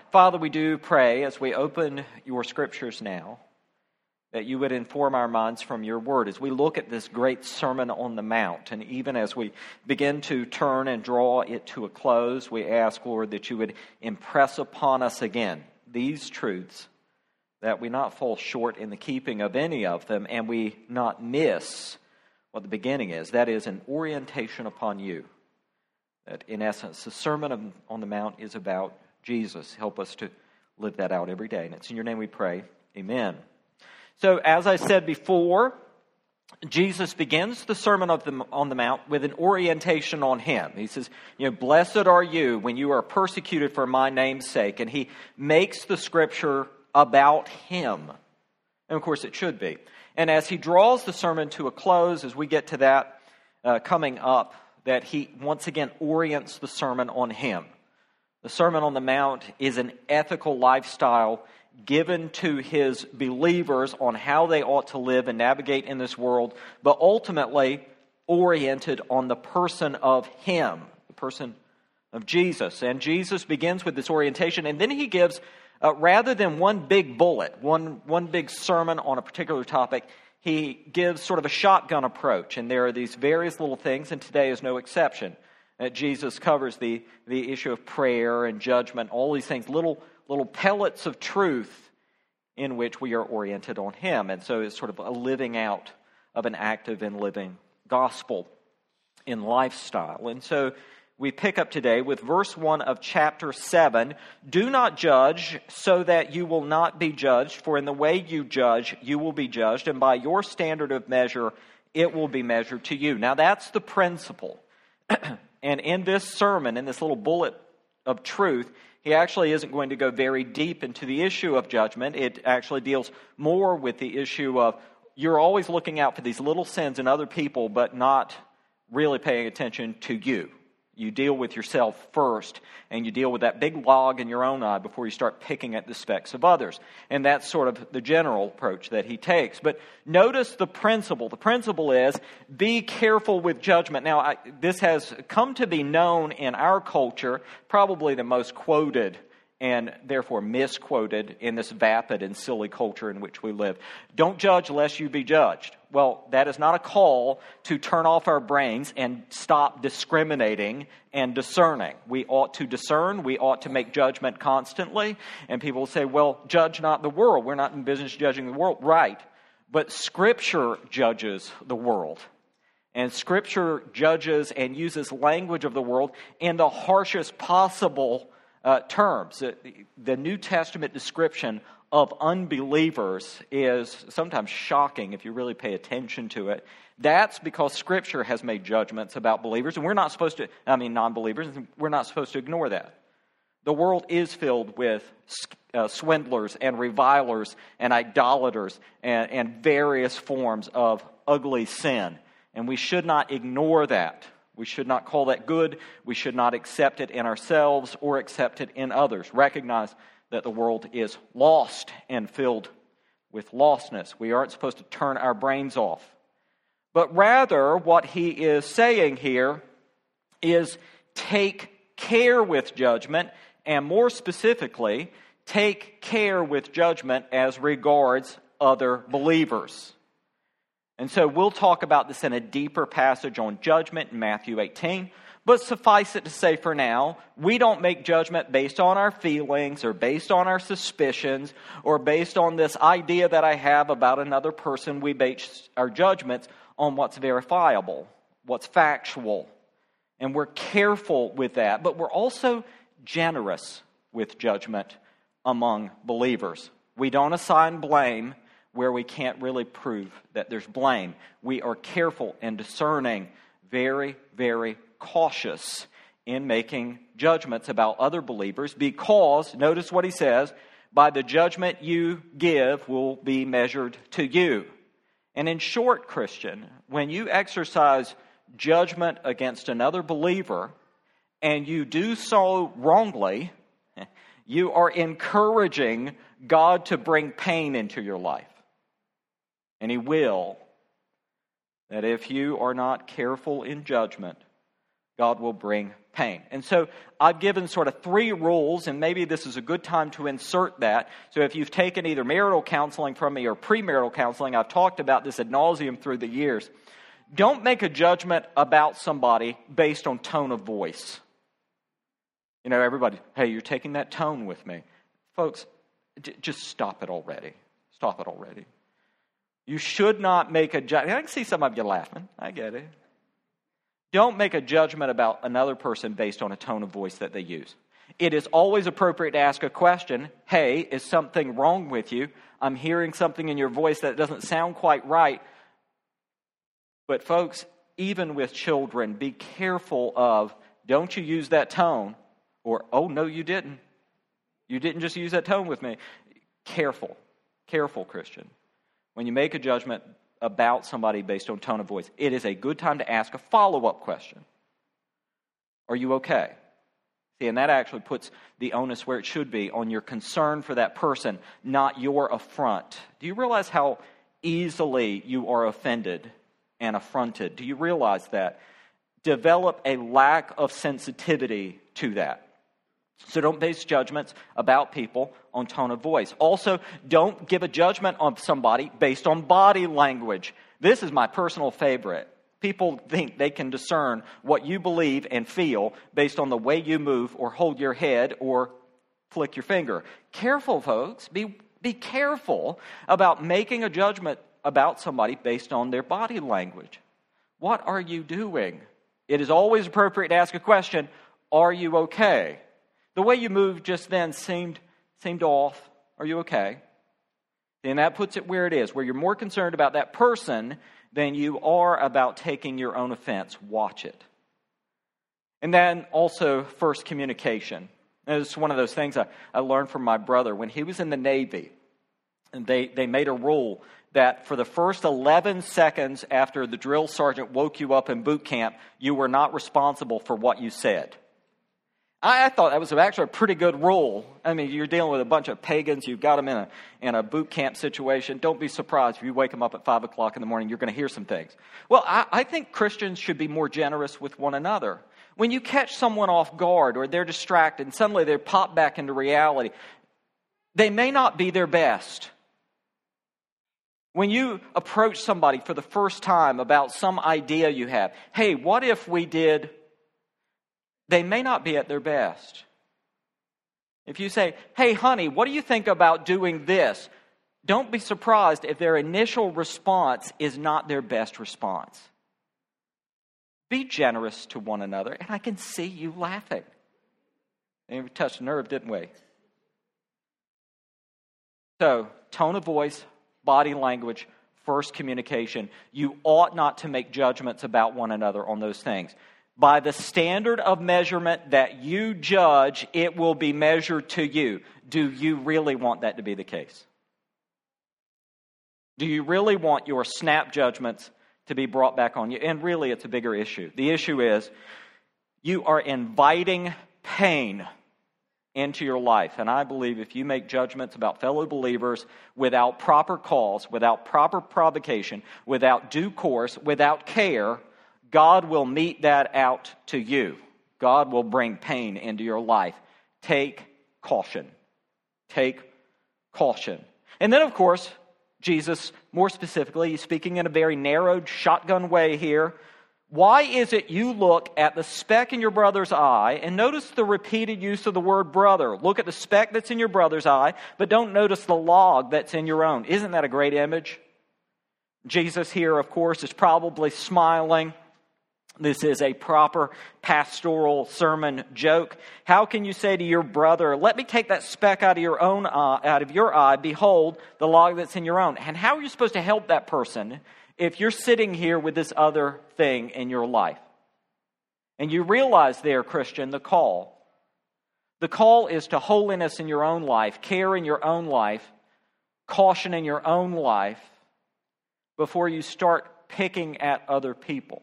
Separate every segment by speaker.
Speaker 1: Father, we do pray as we open your scriptures now that you would inform our minds from your word as we look at this great Sermon on the Mount. And even as we begin to turn and draw it to a close, we ask, Lord, that you would impress upon us again these truths, that we not fall short in the keeping of any of them, and we not miss what the beginning is. That is an orientation upon you. That in essence, the Sermon on the Mount is about Jesus. Help us to live that out every day. And it's in your name we pray. Amen. So as I said before, Jesus begins the Sermon on the Mount with an orientation on him. He says, blessed are you when you are persecuted for my name's sake. And he makes the scripture about him. And of course it should be. And as he draws the sermon to a close, as we get to that coming up, that he once again orients the sermon on him. The Sermon on the Mount is an ethical lifestyle given to his believers on how they ought to live and navigate in this world, but ultimately oriented on the person of him, the person of Jesus. And Jesus begins with this orientation, and then he gives, rather than one big bullet, one big sermon on a particular topic, he gives sort of a shotgun approach. And there are these various little things, and today is no exception. Jesus covers the issue of prayer and judgment, all these things, little pellets of truth in which we are oriented on him. And so it's sort of a living out of an active and living gospel in lifestyle. And so we pick up today with verse 1 of chapter 7. Do not judge so that you will not be judged, for in the way you judge, you will be judged, and by your standard of measure, it will be measured to you. Now that's the principle. And in this sermon, in this little bullet of truth, he actually isn't going to go very deep into the issue of judgment. It actually deals more with the issue of you're always looking out for these little sins in other people, but not really paying attention to you. You deal with yourself first, and you deal with that big log in your own eye before you start picking at the specks of others. And that's sort of the general approach that he takes. But notice the principle. The principle is, be careful with judgment. Now, this has come to be known in our culture, probably the most quoted and therefore misquoted in this vapid and silly culture in which we live. Don't judge lest you be judged. Well, that is not a call to turn off our brains and stop discriminating and discerning. We ought to discern. We ought to make judgment constantly. And people will say, well, judge not the world. We're not in business judging the world. Right. But Scripture judges the world. And Scripture judges and uses language of the world in the harshest possible terms. The New Testament description of unbelievers is sometimes shocking if you really pay attention to it. That's because Scripture has made judgments about believers, and we're not supposed to, non-believers, we're not supposed to ignore that. The world is filled with swindlers and revilers and idolaters and various forms of ugly sin, and we should not ignore that. We should not call that good. We should not accept it in ourselves or accept it in others. Recognize that the world is lost and filled with lostness. We aren't supposed to turn our brains off. But rather, what he is saying here is take care with judgment, and more specifically, take care with judgment as regards other believers. And so we'll talk about this in a deeper passage on judgment in Matthew 18. But suffice it to say for now, we don't make judgment based on our feelings or based on our suspicions or based on this idea that I have about another person. We base our judgments on what's verifiable, what's factual. And we're careful with that. But we're also generous with judgment among believers. We don't assign blame where we can't really prove that there's blame. We are careful and discerning, very, very cautious in making judgments about other believers because, notice what he says, by the judgment you give will be measured to you. And in short, Christian, when you exercise judgment against another believer and you do so wrongly, you are encouraging God to bring pain into your life. And He will. That if you are not careful in judgment, God will bring pain. And so I've given sort of 3 rules, and maybe this is a good time to insert that. So if you've taken either marital counseling from me or premarital counseling, I've talked about this ad nauseum through the years. Don't make a judgment about somebody based on tone of voice. You know, everybody, hey, you're taking that tone with me. Folks, just stop it already. Stop it already. You should not make a judgment. I can see some of you laughing. I get it. Don't make a judgment about another person based on a tone of voice that they use. It is always appropriate to ask a question. Hey, is something wrong with you? I'm hearing something in your voice that doesn't sound quite right. But folks, even with children, be careful of, don't you use that tone, or, oh, no, you didn't. You didn't just use that tone with me. Careful, Christian. When you make a judgment about somebody based on tone of voice, it is a good time to ask a follow-up question. Are you okay? See, and that actually puts the onus where it should be, on your concern for that person, not your affront. Do you realize how easily you are offended and affronted? Do you realize that? Develop a lack of sensitivity to that. So don't base judgments about people on tone of voice. Also, don't give a judgment on somebody based on body language. This is my personal favorite. People think they can discern what you believe and feel based on the way you move or hold your head or flick your finger. Careful, folks. Be careful about making a judgment about somebody based on their body language. What are you doing? It is always appropriate to ask a question, are you okay? The way you moved just then seemed off. Are you okay? And that puts it where it is, where you're more concerned about that person than you are about taking your own offense. Watch it. And then also, first communication. It's one of those things I learned from my brother. When he was in the Navy, and they made a rule that for the first 11 seconds after the drill sergeant woke you up in boot camp, you were not responsible for what you said. I thought that was actually a pretty good rule. I mean, you're dealing with a bunch of pagans. You've got them in a boot camp situation. Don't be surprised if you wake them up at 5 o'clock in the morning. You're going to hear some things. Well, I think Christians should be more generous with one another. When you catch someone off guard or they're distracted and suddenly they pop back into reality, they may not be their best. When you approach somebody for the first time about some idea you have, hey, what if we did... They may not be at their best. If you say, hey, honey, what do you think about doing this? Don't be surprised if their initial response is not their best response. Be generous to one another, and I can see you laughing. And we touched a nerve, didn't we? So, tone of voice, body language, first communication. You ought not to make judgments about one another on those things. By the standard of measurement that you judge, it will be measured to you. Do you really want that to be the case? Do you really want your snap judgments to be brought back on you? And really, it's a bigger issue. The issue is you are inviting pain into your life. And I believe if you make judgments about fellow believers without proper cause, without proper provocation, without due course, without care, God will mete that out to you. God will bring pain into your life. Take caution. Take caution. And then, of course, Jesus, more specifically, he's speaking in a very narrowed shotgun way here. Why is it you look at the speck in your brother's eye, and notice the repeated use of the word brother. Look at the speck that's in your brother's eye, but don't notice the log that's in your own. Isn't that a great image? Jesus here, of course, is probably smiling. This is a proper pastoral sermon joke. How can you say to your brother, let me take that speck out of your eye, behold, the log that's in your own? And how are you supposed to help that person if you're sitting here with this other thing in your life? And you realize there, Christian, the call. The call is to holiness in your own life, care in your own life, caution in your own life before you start picking at other people.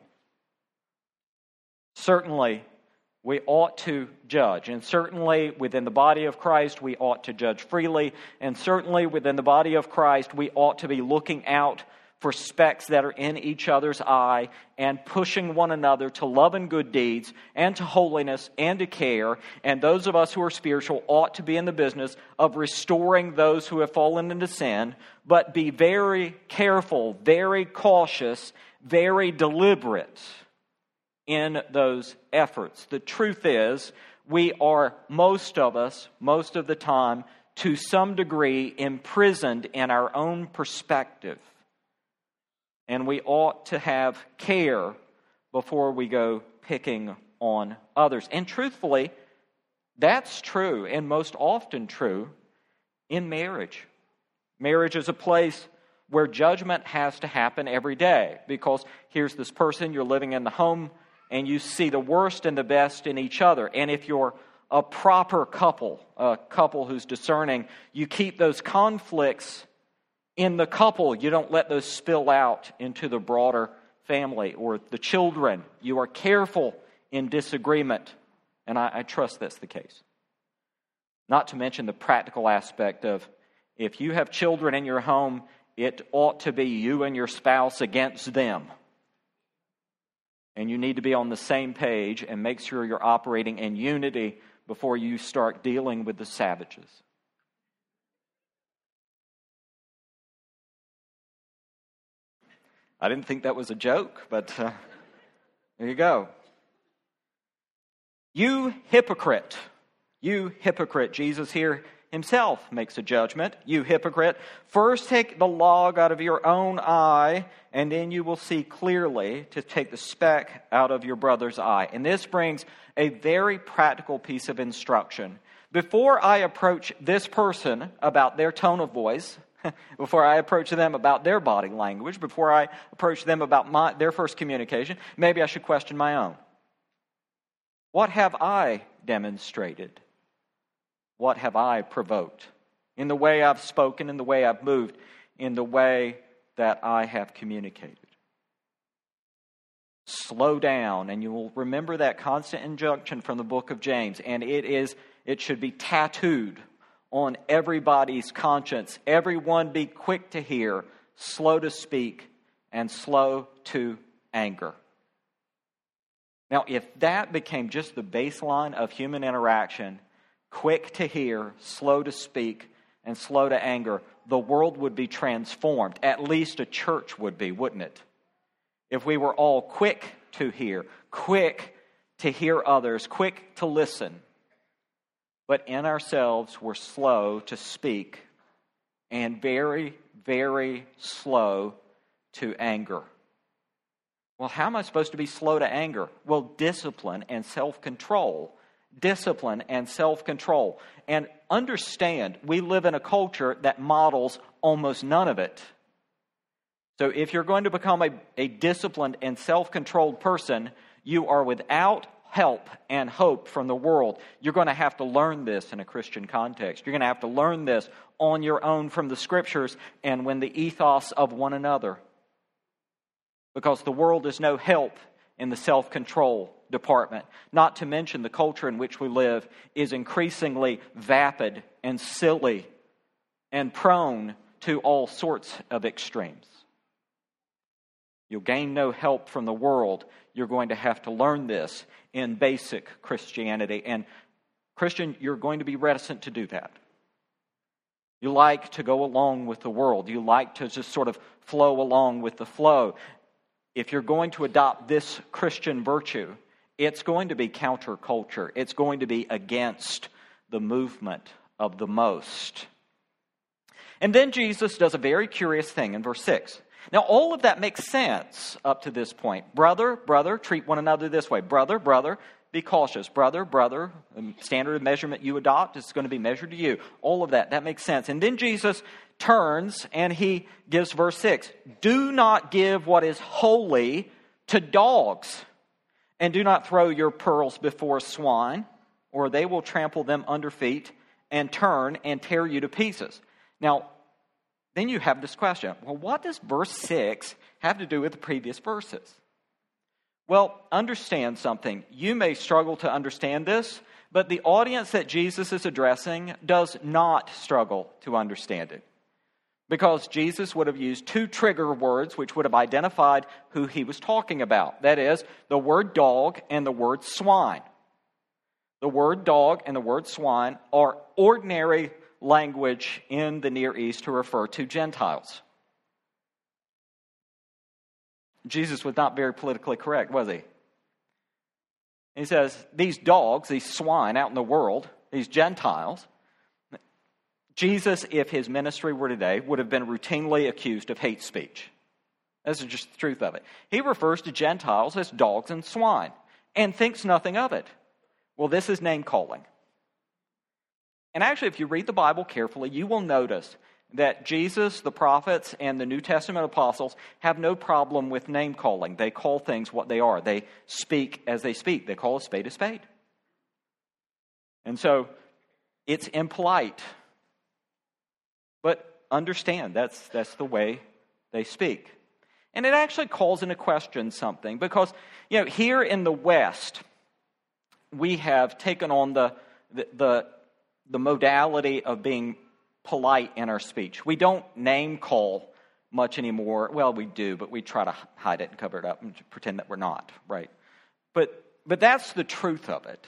Speaker 1: Certainly, we ought to judge. And certainly, within the body of Christ, we ought to judge freely. And certainly, within the body of Christ, we ought to be looking out for specks that are in each other's eye, and pushing one another to love and good deeds, and to holiness, and to care. And those of us who are spiritual ought to be in the business of restoring those who have fallen into sin, but be very careful, very cautious, very deliberate in those efforts. The truth is, we are, most of us, most of the time, to some degree, imprisoned in our own perspective. And we ought to have care before we go picking on others. And truthfully, that's true, and most often true, in marriage. Marriage is a place where judgment has to happen every day, because here's this person, you're living in the home, and you see the worst and the best in each other. And if you're a proper couple, a couple who's discerning, you keep those conflicts in the couple. You don't let those spill out into the broader family or the children. You are careful in disagreement, and I trust that's the case. Not to mention the practical aspect of, if you have children in your home, it ought to be you and your spouse against them. And you need to be on the same page and make sure you're operating in unity before you start dealing with the savages. I didn't think that was a joke, but there you go. You hypocrite. You hypocrite. Jesus here himself makes a judgment. You hypocrite. First take the log out of your own eye, and then you will see clearly to take the speck out of your brother's eye. And this brings a very practical piece of instruction. Before I approach this person about their tone of voice, before I approach them about their body language, before I approach them about their first communication, maybe I should question my own. What have I demonstrated? What have I provoked? In the way I've spoken, in the way I've moved, in the way that I have communicated. Slow down, and you will remember that constant injunction from the book of James, and it should be tattooed on everybody's conscience. Everyone be quick to hear, slow to speak, and slow to anger. Now, if that became just the baseline of human interaction, quick to hear, slow to speak, and slow to anger, the world would be transformed. At least a church would be, wouldn't it? If we were all quick to hear others, quick to listen, but in ourselves we're slow to speak and very, very slow to anger. Well, how am I supposed to be slow to anger? Well, discipline and self-control. Discipline and self-control. And understand, we live in a culture that models almost none of it. So if you're going to become a disciplined and self-controlled person, you are without help and hope from the world. You're going to have to learn this in a Christian context. You're going to have to learn this on your own from the Scriptures and when the ethos of one another. Because the world is no help in the self-control department. Not to mention the culture in which we live is increasingly vapid and silly and prone to all sorts of extremes. You'll gain no help from the world. You're going to have to learn this in basic Christianity. And Christian, you're going to be reticent to do that. You like to go along with the world. You like to just sort of flow along with the flow. If you're going to adopt this Christian virtue, it's going to be counterculture. It's going to be against the movement of the most. And then Jesus does a very curious thing in verse 6. Now, all of that makes sense up to this point. Brother, treat one another this way. Brother, be cautious. Brother, the standard of measurement you adopt is going to be measured to you. All of that makes sense. And then Jesus turns and he gives verse 6. Do not give what is holy to dogs, and do not throw your pearls before swine, or they will trample them under feet and turn and tear you to pieces. Now, then you have this question. Well, what does verse 6 have to do with the previous verses? Well, understand something. You may struggle to understand this, but the audience that Jesus is addressing does not struggle to understand it. because Jesus would have used two trigger words which would have identified who he was talking about. That is, the word dog and the word swine. The word dog and the word swine are ordinary language in the Near East to refer to Gentiles. Jesus was not very politically correct, was he? He says, these dogs, these swine out in the world, these Gentiles, Jesus, if his ministry were today, would have been routinely accused of hate speech. This is just the truth of it. He refers to Gentiles as dogs and swine and thinks nothing of it. Well, this is name calling. And actually, if you read the Bible carefully, you will notice that Jesus, the prophets, and the New Testament apostles have no problem with name calling. They call things what they are. They speak as they speak. They call a spade a spade. And so, it's impolite. But understand, that's the way they speak. And it actually calls into question something, because, here in the West, we have taken on the modality of being polite in our speech. We don't name call much anymore. Well, we do, but we try to hide it and cover it up and pretend that we're not, right? But that's the truth of it.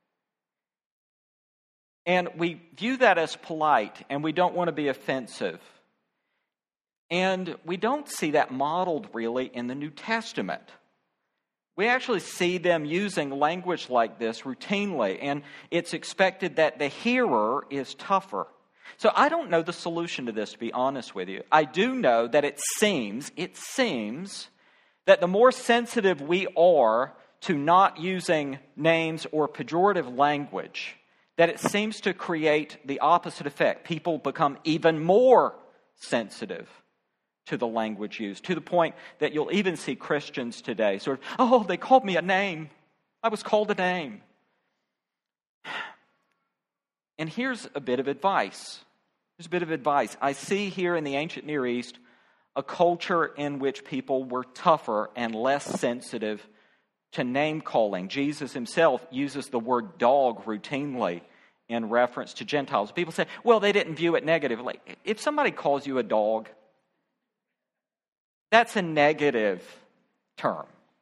Speaker 1: And we view that as polite, and we don't want to be offensive. And we don't see that modeled really in the New Testament. We actually see them using language like this routinely, and it's expected that the hearer is tougher. So I don't know the solution to this, to be honest with you. I do know that it seems that the more sensitive we are to not using names or pejorative language, that it seems to create the opposite effect. People become even more sensitive to the language used, to the point that you'll even see Christians today sort of, they called me a name. I was called a name. And here's a bit of advice. I see here in the ancient Near East a culture in which people were tougher and less sensitive to name calling. Jesus himself uses the word dog routinely in reference to Gentiles. People say, well, they didn't view it negatively. If somebody calls you a dog, that's a negative term.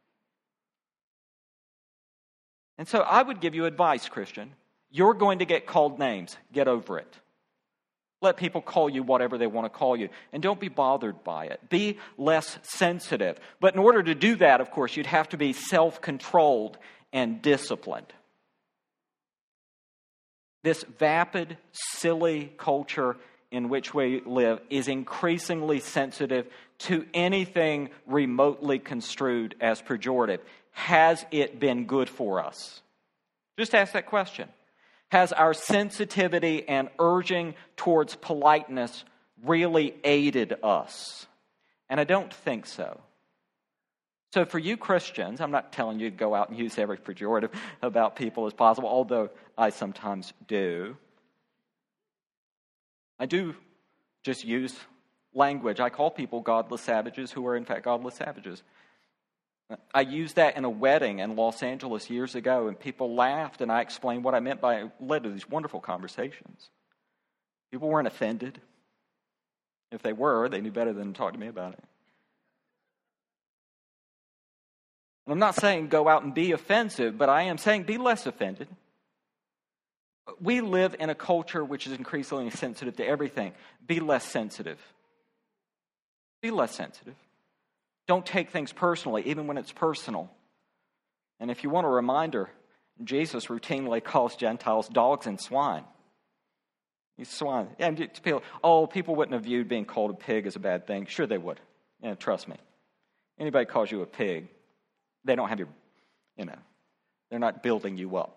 Speaker 1: And so I would give you advice, Christian. You're going to get called names. Get over it. Let people call you whatever they want to call you. And don't be bothered by it. Be less sensitive. But in order to do that, of course, you'd have to be self-controlled and disciplined. This vapid, silly culture in which we live is increasingly sensitive to anything remotely construed as pejorative. Has it been good for us? Just ask that question. Has our sensitivity and urging towards politeness really aided us? And I don't think so. So for you Christians, I'm not telling you to go out and use every pejorative about people as possible, although I sometimes do. I do just use language. I call people godless savages who are in fact godless savages. I used that in a wedding in Los Angeles years ago, and people laughed, and I explained what I meant by it. Led to these wonderful conversations. People weren't offended. If they were, they knew better than to talk to me about it. And I'm not saying go out and be offensive, but I am saying be less offended. We live in a culture which is increasingly sensitive to everything. Be less sensitive. Be less sensitive. Don't take things personally, even when it's personal. And if you want a reminder, Jesus routinely calls Gentiles dogs and swine. He's swine. And people wouldn't have viewed being called a pig as a bad thing. Sure they would. Yeah, trust me. Anybody calls you a pig, they don't have your, they're not building you up.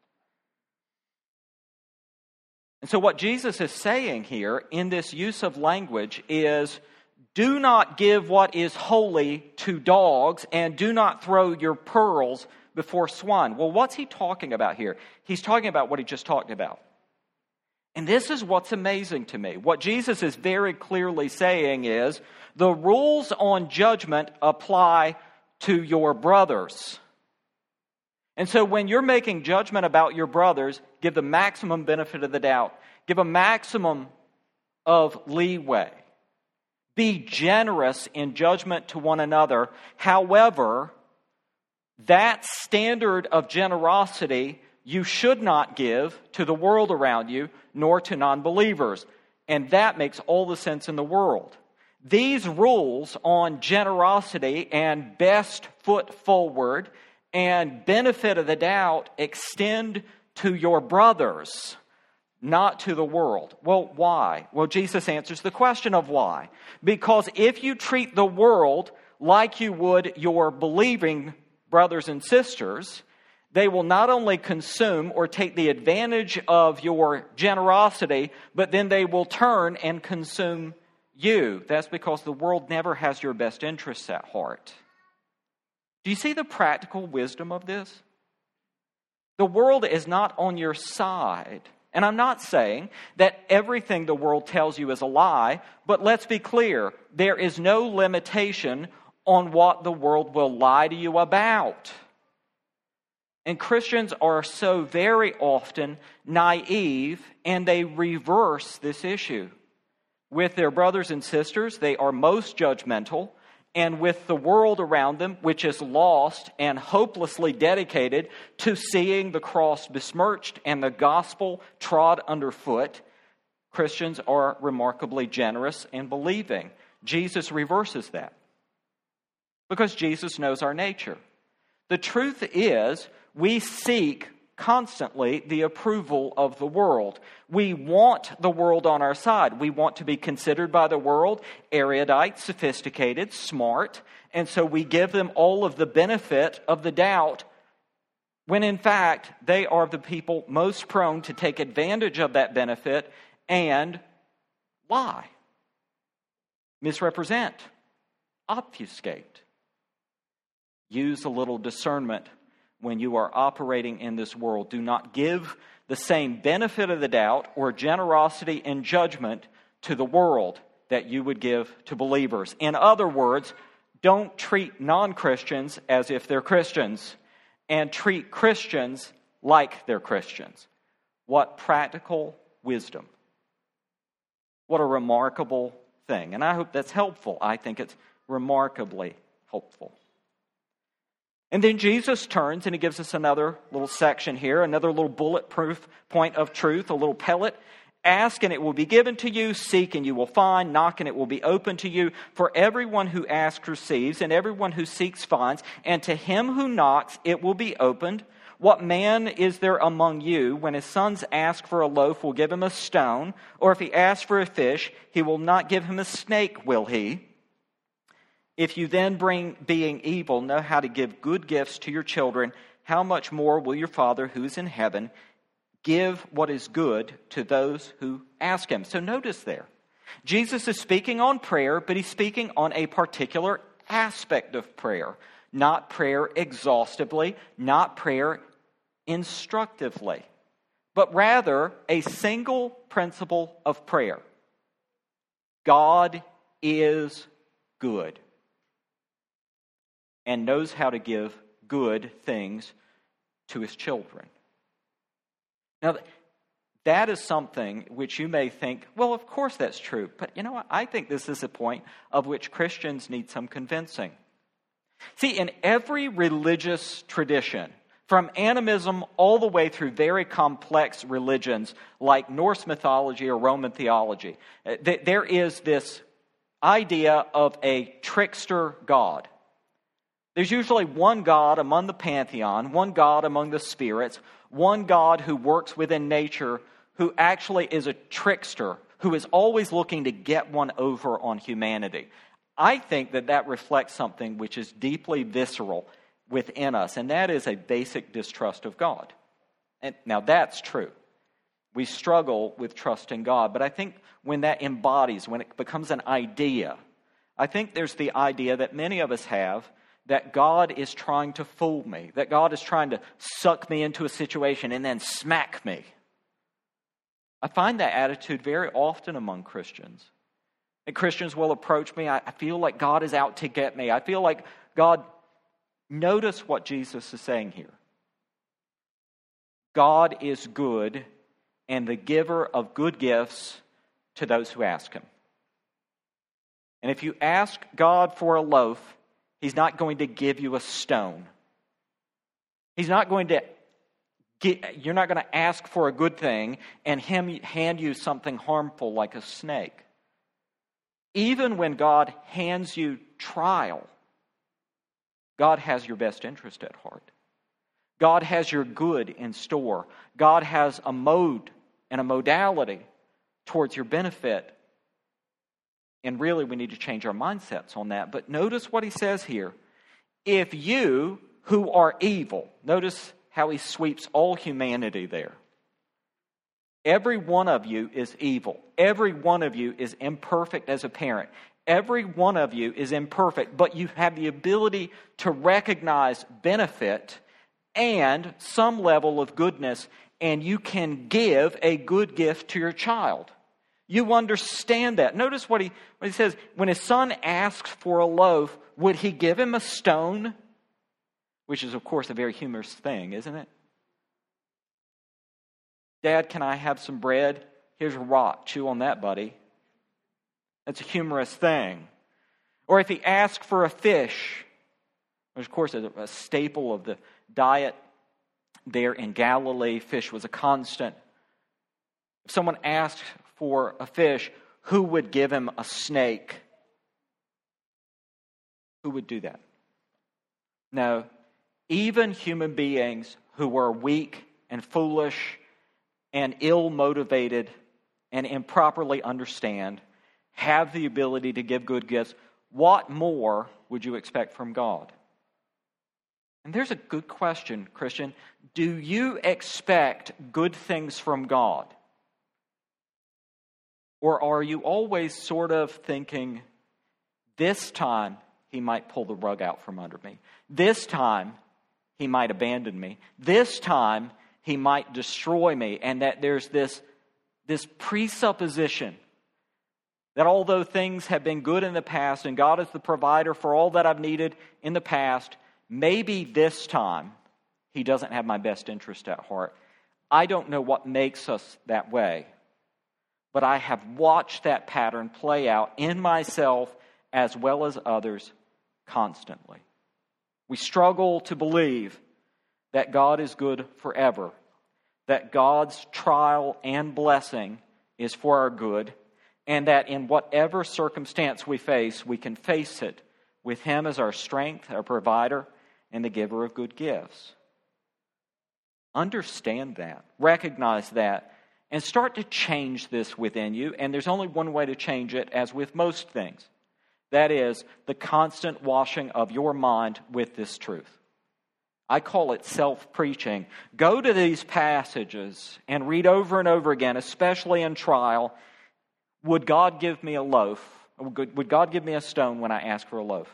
Speaker 1: And so what Jesus is saying here in this use of language is, do not give what is holy to dogs, and do not throw your pearls before swine. Well, what's he talking about here? He's talking about what he just talked about. And this is what's amazing to me. What Jesus is very clearly saying is, the rules on judgment apply to your brothers. And so when you're making judgment about your brothers, give the maximum benefit of the doubt. Give a maximum of leeway. Be generous in judgment to one another. However, that standard of generosity you should not give to the world around you, nor to non-believers. And that makes all the sense in the world. These rules on generosity and best foot forward and benefit of the doubt extend to your brothers, not to the world. Well, why? Well, Jesus answers the question of why. Because if you treat the world like you would your believing brothers and sisters, they will not only consume or take the advantage of your generosity, but then they will turn and consume you. That's because the world never has your best interests at heart. Do you see the practical wisdom of this? The world is not on your side. And I'm not saying that everything the world tells you is a lie, but let's be clear, there is no limitation on what the world will lie to you about. And Christians are so very often naive, and they reverse this issue. With their brothers and sisters, they are most judgmental, and with the world around them, which is lost and hopelessly dedicated to seeing the cross besmirched and the gospel trod underfoot, Christians are remarkably generous and believing. Jesus reverses that because Jesus knows our nature. The truth is, we seek constantly the approval of the world. We want the world on our side. We want to be considered by the world erudite, sophisticated, smart, and so we give them all of the benefit of the doubt when in fact they are the people most prone to take advantage of that benefit and lie, misrepresent, obfuscate. Use a little discernment when you are operating in this world. Do not give the same benefit of the doubt or generosity and judgment to the world that you would give to believers. In other words, don't treat non-Christians as if they're Christians, and treat Christians like they're Christians. What practical wisdom. What a remarkable thing. And I hope that's helpful. I think it's remarkably helpful. And then Jesus turns and he gives us another little section here, another little bulletproof point of truth, a little pellet. Ask and it will be given to you. Seek and you will find. Knock and it will be open to you. For everyone who asks receives, and everyone who seeks finds. And to him who knocks it will be opened. What man is there among you, when his sons ask for a loaf, will give him a stone? Or if he asks for a fish, he will not give him a snake, will he? If you then, being evil, know how to give good gifts to your children, how much more will your Father who is in heaven give what is good to those who ask him? So notice there, Jesus is speaking on prayer, but he's speaking on a particular aspect of prayer. Not prayer exhaustively, not prayer instructively, but rather a single principle of prayer. God is good and knows how to give good things to his children. Now, that is something which you may think, well, of course that's true. But you know what? I think this is a point of which Christians need some convincing. See, in every religious tradition, from animism all the way through very complex religions like Norse mythology or Roman theology, there is this idea of a trickster God. There's usually one God among the pantheon, one God among the spirits, one God who works within nature, who actually is a trickster, who is always looking to get one over on humanity. I think that reflects something which is deeply visceral within us, and that is a basic distrust of God. And now that's true. We struggle with trusting God, but I think when that embodies, when it becomes an idea, I think there's the idea that many of us have that God is trying to fool me, that God is trying to suck me into a situation and then smack me. I find that attitude very often among Christians. And Christians will approach me, I feel like God is out to get me. I feel like God, notice what Jesus is saying here. God is good and the giver of good gifts to those who ask him. And if you ask God for a loaf, He's not going to give you a stone. He's not going to you're not going to ask for a good thing and Him hand you something harmful like a snake. Even when God hands you trial, God has your best interest at heart. God has your good in store. God has a mode and a modality towards your benefit. And really, we need to change our mindsets on that. But notice what He says here. If you who are evil, notice how He sweeps all humanity there. Every one of you is evil. Every one of you is imperfect as a parent. Every one of you is imperfect, but you have the ability to recognize benefit and some level of goodness, and you can give a good gift to your child. You understand that. Notice what he says. When his son asks for a loaf, would he give him a stone? Which is, of course, a very humorous thing, isn't it? Dad, can I have some bread? Here's a rock. Chew on that, buddy. That's a humorous thing. Or if he asked for a fish, which of course is a staple of the diet there in Galilee, fish was a constant. If someone asked for a fish, who would give him a snake? Who would do that? No, even human beings who are weak and foolish and ill-motivated and improperly understand have the ability to give good gifts. What more would you expect from God? And there's a good question, Christian. Do you expect good things from God? Or are you always sort of thinking, this time He might pull the rug out from under me. This time He might abandon me. This time He might destroy me. And that there's this presupposition that although things have been good in the past and God is the provider for all that I've needed in the past, maybe this time He doesn't have my best interest at heart. I don't know what makes us that way, but I have watched that pattern play out in myself as well as others constantly. We struggle to believe that God is good forever, that God's trial and blessing is for our good, and that in whatever circumstance we face, we can face it with Him as our strength, our provider, and the giver of good gifts. Understand that, recognize that, and start to change this within you. And there's only one way to change it, as with most things. That is the constant washing of your mind with this truth. I call it self-preaching. Go to these passages and read over and over again, especially in trial. Would God give me a loaf? Would God give me a stone when I ask for a loaf?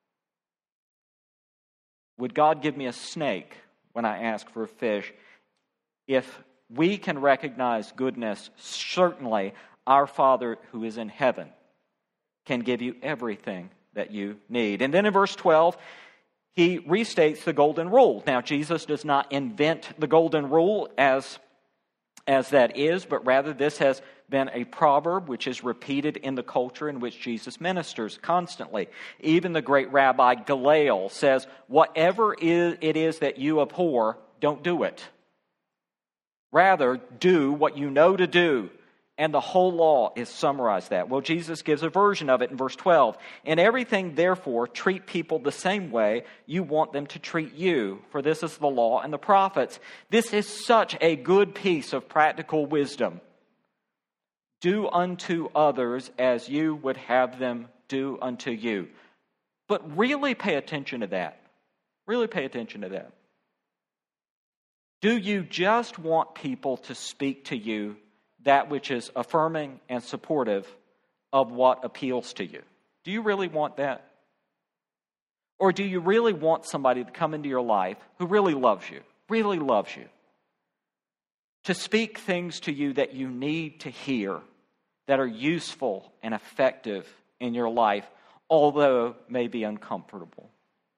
Speaker 1: Would God give me a snake when I ask for a fish? If we can recognize goodness, certainly our Father who is in heaven can give you everything that you need. And then in verse 12, He restates the golden rule. Now, Jesus does not invent the golden rule as that is, but rather this has been a proverb which is repeated in the culture in which Jesus ministers constantly. Even the great Rabbi Gamaliel says, whatever it is that you abhor, don't do it. Rather, do what you know to do. And the whole law is summarized that. Well, Jesus gives a version of it in verse 12. In everything, therefore, treat people the same way you want them to treat you, for this is the law and the prophets. This is such a good piece of practical wisdom. Do unto others as you would have them do unto you. But really pay attention to that. Really pay attention to that. Do you just want people to speak to you that which is affirming and supportive of what appeals to you? Do you really want that? Or do you really want somebody to come into your life who really loves you, to speak things to you that you need to hear, that are useful and effective in your life, although may be uncomfortable?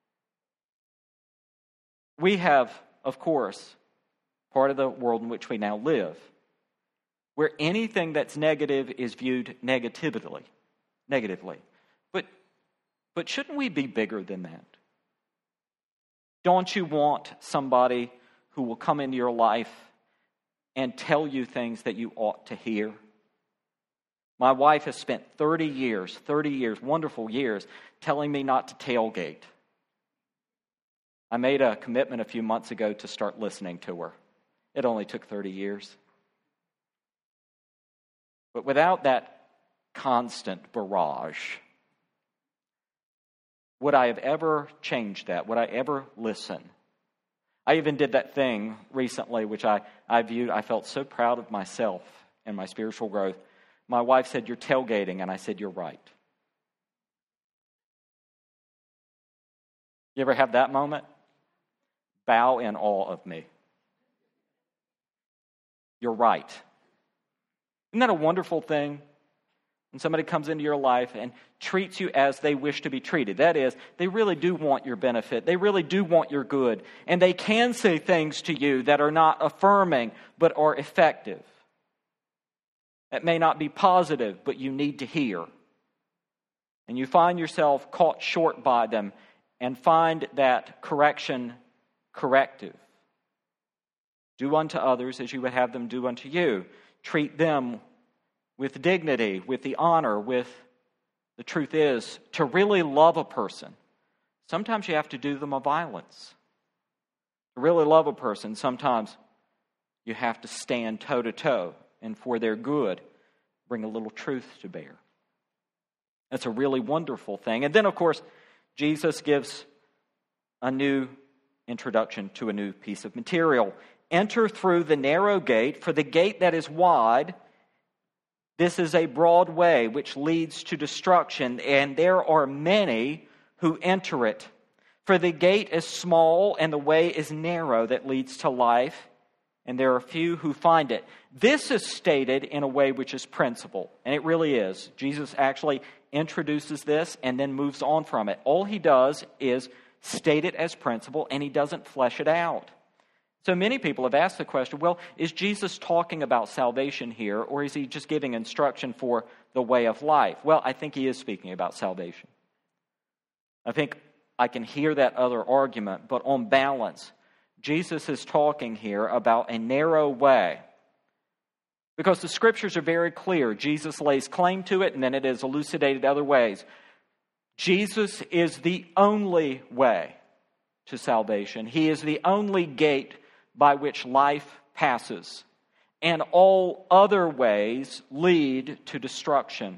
Speaker 1: We have, of course, part of the world in which we now live, where anything that's negative is viewed negatively. But shouldn't we be bigger than that? Don't you want somebody who will come into your life and tell you things that you ought to hear? My wife has spent 30 years, wonderful years, telling me not to tailgate. I made a commitment a few months ago to start listening to her. It only took 30 years. But without that constant barrage, would I have ever changed that? Would I ever listen? I even did that thing recently, which I felt so proud of myself and my spiritual growth. My wife said, "You're tailgating," and I said, "You're right." You ever have that moment? Bow in awe of me. You're right. Isn't that a wonderful thing? When somebody comes into your life and treats you as they wish to be treated. That is, they really do want your benefit. They really do want your good. And they can say things to you that are not affirming, but are effective. That may not be positive, but you need to hear. And you find yourself caught short by them and find that correction corrective. Do unto others as you would have them do unto you. Treat them with dignity, with the honor, the truth is, to really love a person, sometimes you have to do them a violence. To really love a person, sometimes you have to stand toe-to-toe, and for their good, bring a little truth to bear. That's a really wonderful thing. And then, of course, Jesus gives a new introduction to a new piece of material. Enter through the narrow gate, for the gate that is wide, this is a broad way which leads to destruction, and there are many who enter it. For the gate is small and the way is narrow that leads to life, and there are few who find it. This is stated in a way which is principle, and it really is. Jesus actually introduces this and then moves on from it. All he does is state it as principle, and he doesn't flesh it out. So many people have asked the question, well, is Jesus talking about salvation here, or is he just giving instruction for the way of life? Well, I think he is speaking about salvation. I think I can hear that other argument, but on balance, Jesus is talking here about a narrow way. Because the scriptures are very clear. Jesus lays claim to it, and then it is elucidated other ways. Jesus is the only way to salvation. He is the only gate by which life passes, and all other ways lead to destruction.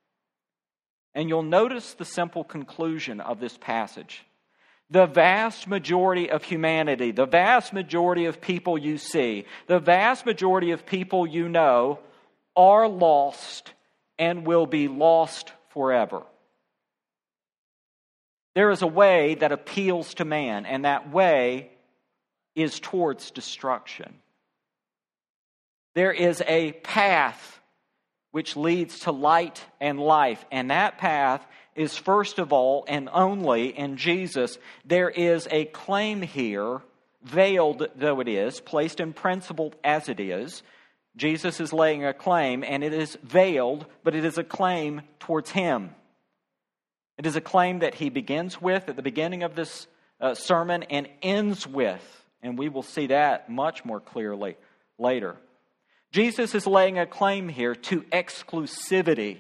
Speaker 1: And you'll notice the simple conclusion of this passage. The vast majority of humanity, the vast majority of people you see, the vast majority of people you know are lost and will be lost forever. There is a way that appeals to man, and that way is towards destruction. There is a path which leads to light and life, and that path is first of all and only in Jesus. There is a claim here, veiled though it is, placed in principle as it is. Jesus is laying a claim, and it is veiled, but it is a claim towards him. It is a claim that he begins with at the beginning of this sermon and ends with. And we will see that much more clearly later. Jesus is laying a claim here to exclusivity,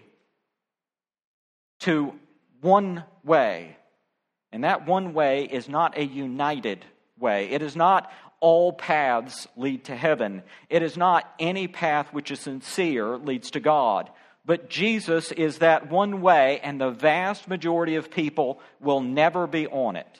Speaker 1: to one way. And that one way is not a united way. It is not all paths lead to heaven. It is not any path which is sincere leads to God. But Jesus is that one way, and the vast majority of people will never be on it.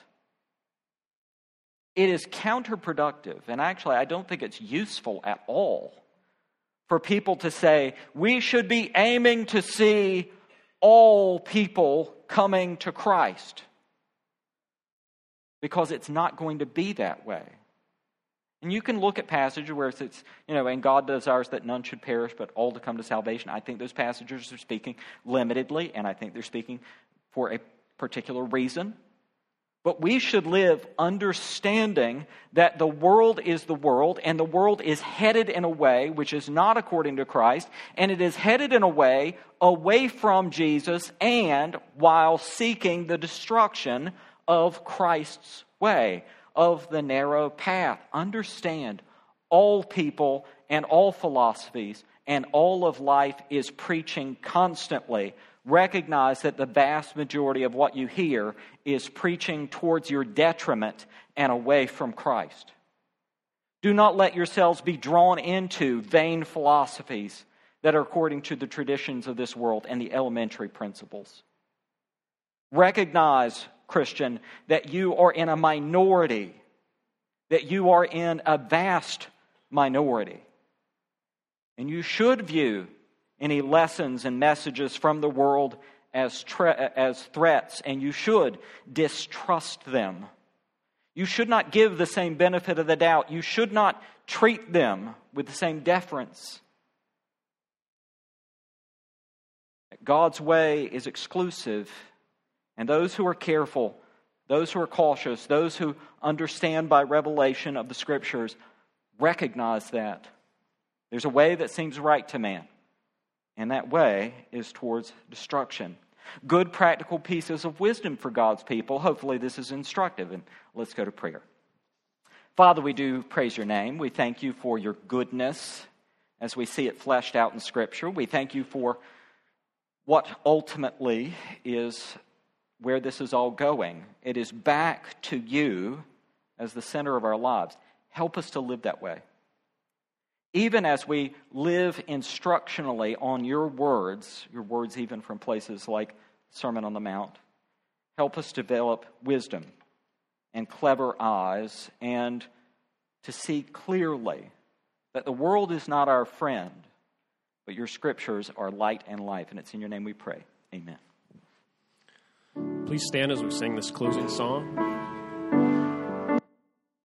Speaker 1: It is counterproductive, and actually I don't think it's useful at all for people to say, we should be aiming to see all people coming to Christ. Because it's not going to be that way. And you can look at passages where it's, and God desires that none should perish, but all to come to salvation. I think those passages are speaking limitedly, and I think they're speaking for a particular reason. But we should live understanding that the world is the world, and the world is headed in a way which is not according to Christ, and it is headed in a way away from Jesus and while seeking the destruction of Christ's way, of the narrow path. Understand, all people and all philosophies and all of life is preaching constantly. Recognize that the vast majority of what you hear is preaching towards your detriment and away from Christ. Do not let yourselves be drawn into vain philosophies that are according to the traditions of this world and the elementary principles. Recognize, Christian, that you are in a minority, that you are in a vast minority. And you should view any lessons and messages from the world as threats, and you should distrust them. You should not give the same benefit of the doubt. You should not treat them with the same deference. God's way is exclusive, and those who are careful, those who are cautious, those who understand by revelation of the Scriptures, recognize that. There's a way that seems right to man, and that way is towards destruction. Good practical pieces of wisdom for God's people. Hopefully this is instructive, and let's go to prayer. Father, we do praise your name. We thank you for your goodness as we see it fleshed out in Scripture. We thank you for what ultimately is where this is all going. It is back to you as the center of our lives. Help us to live that way. Even as we live instructionally on your words even from places like Sermon on the Mount, help us develop wisdom and clever eyes and to see clearly that the world is not our friend, but your Scriptures are light and life. And it's in your name we pray. Amen.
Speaker 2: Please stand as we sing this closing song.